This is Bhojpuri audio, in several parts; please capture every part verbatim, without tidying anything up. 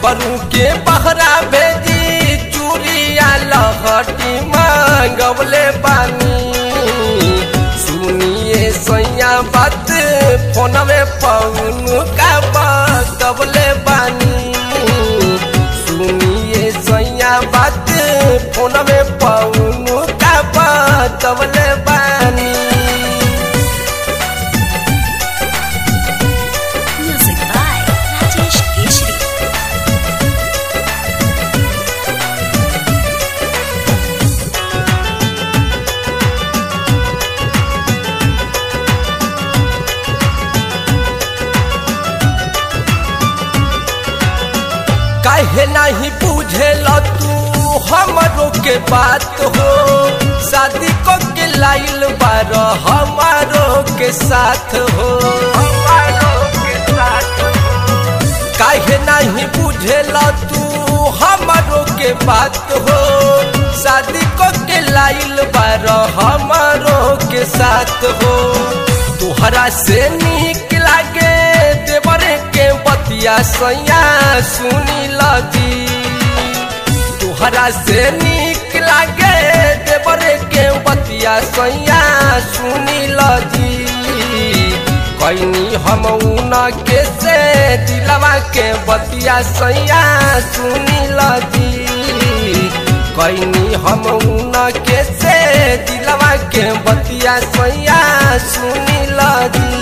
देवरू के बहरा भेजी चूड़िया लहटी मांगवले बानी। सुनिए सैया बात फोन में पौन का बतवले बानी। सुनिए सैया बात फोन में पौन का बतवले बानी। Music by Rajesh Keshri. काहे नहीं बुझेल तू हमरो के बात हो। शादी को के लाइल बार हमारो के साथ हो। काहे नहीं बुझेल तू हमरो के बात हो। शादी को के लाइल बार हमारो के साथ हो। तुहरा से निक लागे देवरे के बतिया सैया सुनी लजी। तुहरा से निक लागे देवरे के बतिया सैया सुनी लजी। कैनी हम उना के से दिलवा के बतिया सैया सुनी लजी। कैनी हम उना के से दिलवा के बतिया सैया सुनी लजी।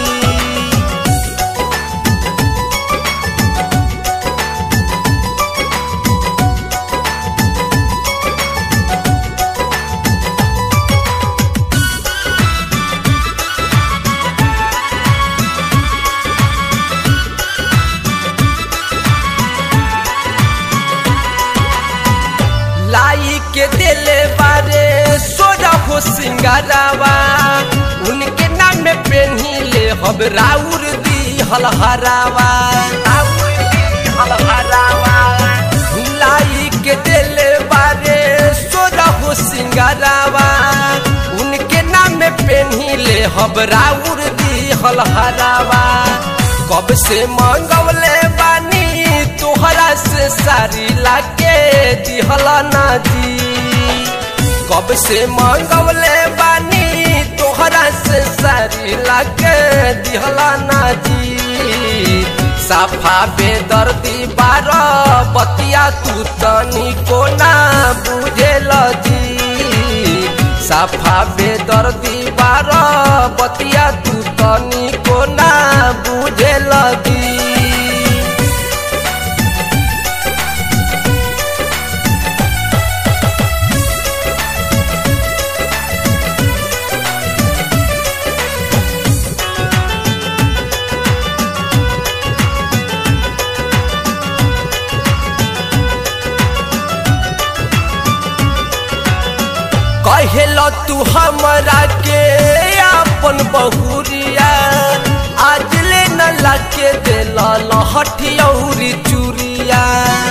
लाई के दिले बारे सोजा हो सिंगारावा। उनके नाम में पेन्ही ले हम राउर दी हलहरावा। लाई के दिले बारे सोजा हो सिंगारावा। उनके नाम में पेन्ही ले हम राउर दी हलहरावा। कब से मंगवले बानी तोहरा से सारी लाके दिहला ना जी। कब से मंगवले बानी तोहरा से सारी लाके दिहला ना जी। साफा बेदर्दी बार बतिया तू तनी को ना बुझेल जी। साफा बेदर्दी बार बतिया तू तनी को ना बुझेल जी। कहेल तू हमरा के अपन बहुरिया। आज ले न लाके दिल लहठी औरी चूड़िया।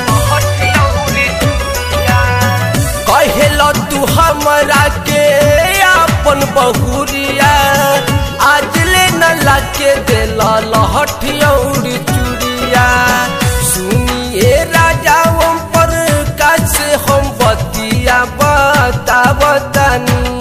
कहेल तू हमरा के अपन बहुरिया। आज ले न लाके दिल लहठी औरी चूड़िया। सुनिए राजा हम पर कैसे हम बतिया बता बतानी।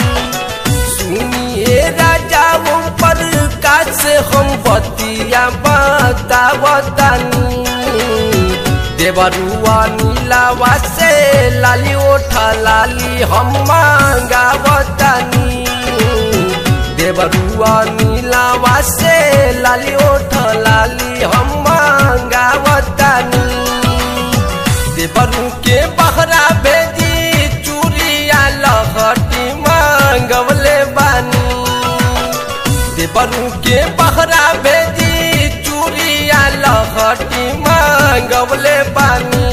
सुनिए राजा हम पर कैसे हम बतिया बता बतानी। देवरुआ नीलावा से लाली ओठा लाली हम मांगा बतानी। देवरुआ नीलावा से लाली ओठा लाली हम मांगा बतानी। देवरू के बहरा भेजी चूड़िया लहटी मांगवले बानी। देवरू के बहरा भेजी चूड़िया लहटी मांगवले बानी।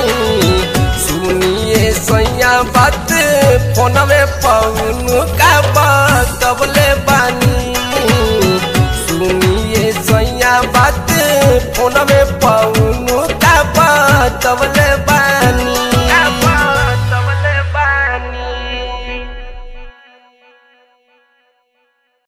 सुनिए सैया बात फोन में पौन का बतवले बानी। सुनिए सैया बात फोन में पौन